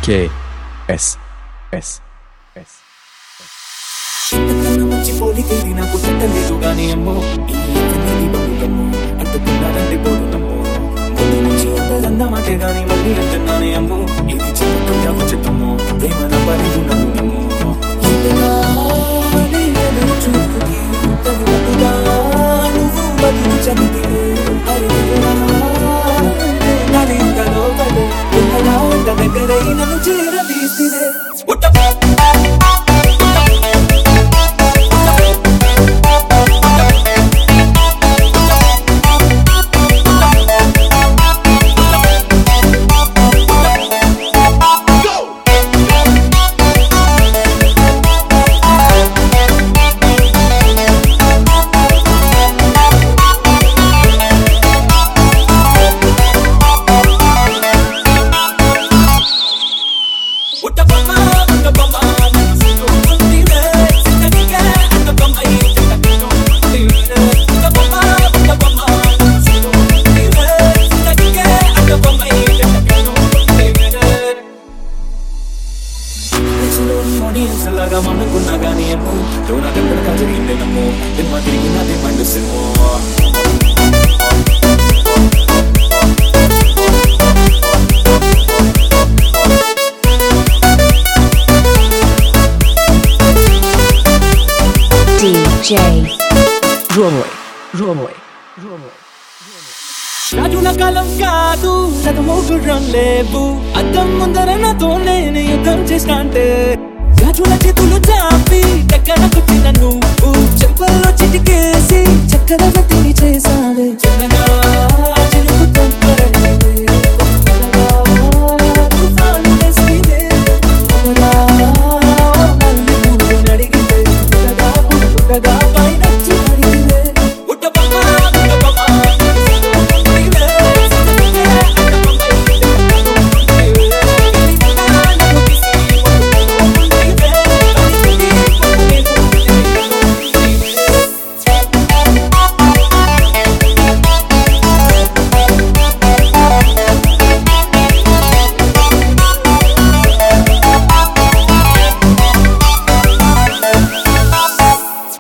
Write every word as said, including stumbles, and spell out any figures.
K S S S మంచి పోలికేది నాకు పెట్టలేదు గానీ అమ్మో ఈ బతుకమ్మో అంటుకున్నారంటే పోతున్నామో ముందు నుంచి అందమాటే గానీ మళ్ళీ అంటున్నానే అమ్మో ఇది చెప్తాం జామ చెత్తమ్మో ప్రేమ నా పరిధు నమ్మునమ్మో చూపుకి తగులుగా నువ్వు బతుకు చదివితే నలింతలో పడే దగ్గరై నన్ను చేరదీసినే లాగా మనకున్నా గానీ ఏమో నాకెక్కడ జరిగిందేనమ్మో తిమ్మ తిరిగి నాది మండుసేమో D J Roy Roy Roy రాజుల కాలం కాదు చదువుకురం లేవు అద్దం ముందర నాతో నేను యుద్ధం చేస్తాంటే రాజుల చేతులు చాపి దగ్గరకొచ్చిన నువ్వు చెంపల్లో చిటికేసి చక్కెర వడ్డీని చేసావే